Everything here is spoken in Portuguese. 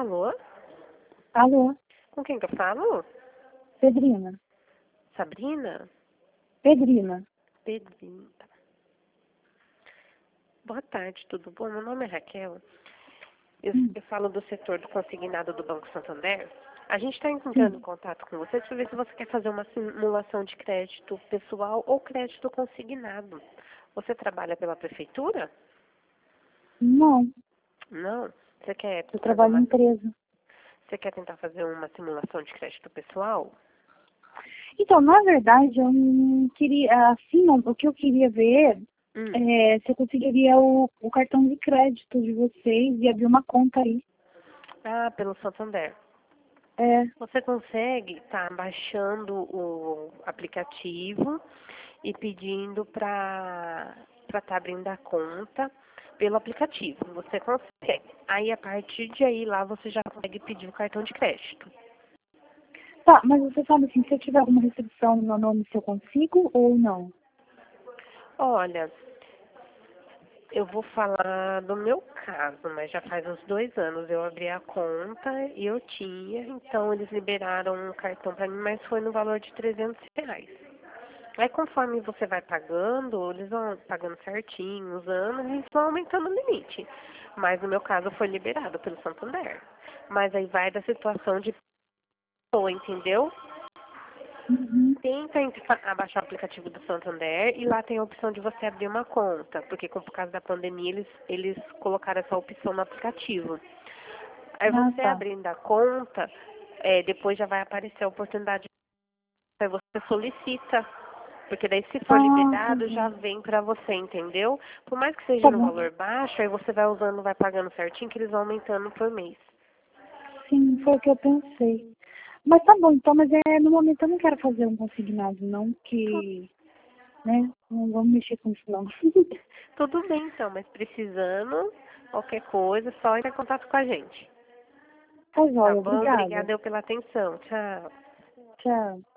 Alô? Alô, Com quem que eu falo? Pedrina. Sabrina? Pedrina. Pedrinha. Boa tarde, tudo bom? Meu nome é Raquel. Eu falo do setor do consignado do Banco Santander. A gente está entrando em Sim. contato com você para ver se você quer fazer uma simulação de crédito pessoal ou crédito consignado. Você trabalha pela prefeitura? Não, Não. Você quer eu fazer trabalho em uma, empresa. você quer tentar fazer uma simulação de crédito pessoal? Então, na verdade, eu não queria, assim, não, o que eu queria ver Hum. é se eu conseguiria o cartão de crédito de vocês e abrir uma conta aí. Ah, pelo Santander. É, Você consegue estar baixando o aplicativo e pedindo para estar abrindo a conta pelo aplicativo. Você consegue. Aí, a partir de aí, lá você já consegue pedir o cartão de crédito. tá, mas você sabe assim, se eu tiver alguma restrição no meu nome, se eu consigo ou não? Olha, eu vou falar do meu caso, mas já faz uns 2 anos eu abri a conta e eu tinha, então eles liberaram um cartão para mim, mas foi no valor de R$ 300. Aí conforme você vai pagando, eles vão pagando certinho, usando, eles vão aumentando o limite. Mas no meu caso foi liberado pelo Santander. Mas aí vai da situação de pessoa, entendeu? Uhum. Tenta abaixar o aplicativo do Santander e lá tem a opção de você abrir uma conta, porque por causa da pandemia eles colocaram essa opção no aplicativo. Aí Ah, você tá. abrindo a conta, depois já vai aparecer a oportunidade, aí você solicita. Porque daí se for Ah, liberado já entendi. vem pra você, entendeu? Por mais que seja Tá no bom. valor baixo, aí você vai usando, vai pagando certinho, que eles vão aumentando por mês. Sim, foi o que eu pensei. Mas tá bom, então, mas no momento eu não quero fazer um consignado, não, que, né, não vamos mexer com isso, não. Tudo bem então, mas precisando, qualquer coisa, só entrar em contato com a gente. Tá Tá joia, bom? obrigada. Obrigada eu pela atenção. Tchau. Tchau.